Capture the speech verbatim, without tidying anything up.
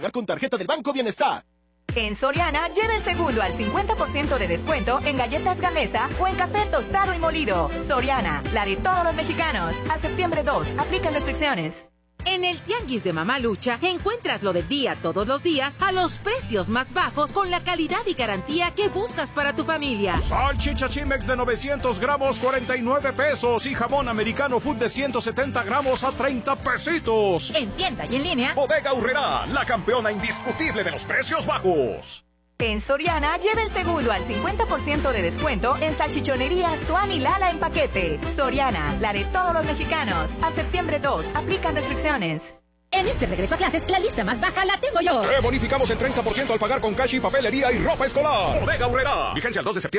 Pagar con tarjeta del Banco Bienestar. En Soriana, lleva el segundo al cincuenta por ciento de descuento en galletas Gamesa o en café tostado y molido. Soriana, la de todos los mexicanos. A septiembre dos, aplican restricciones. En el Tianguis de Mamá Lucha encuentras lo del día todos los días a los precios más bajos con la calidad y garantía que buscas para tu familia. Salchicha Chimex de novecientos gramos, cuarenta y nueve pesos. Y jamón americano Food de ciento setenta gramos a treinta pesitos. En tienda y en línea. Bodega Aurrerá, la campeona indiscutible de los precios bajos. En Soriana, lleva el segundo al cincuenta por ciento de descuento en salchichonería Swan y Lala en paquete. Soriana, la de todos los mexicanos. A septiembre dos, aplican restricciones. En este regreso a clases, la lista más baja la tengo yo. Te bonificamos el treinta por ciento al pagar con cash y papelería y ropa escolar. Bodega Aurrerá. Vigencia el dos de septiembre.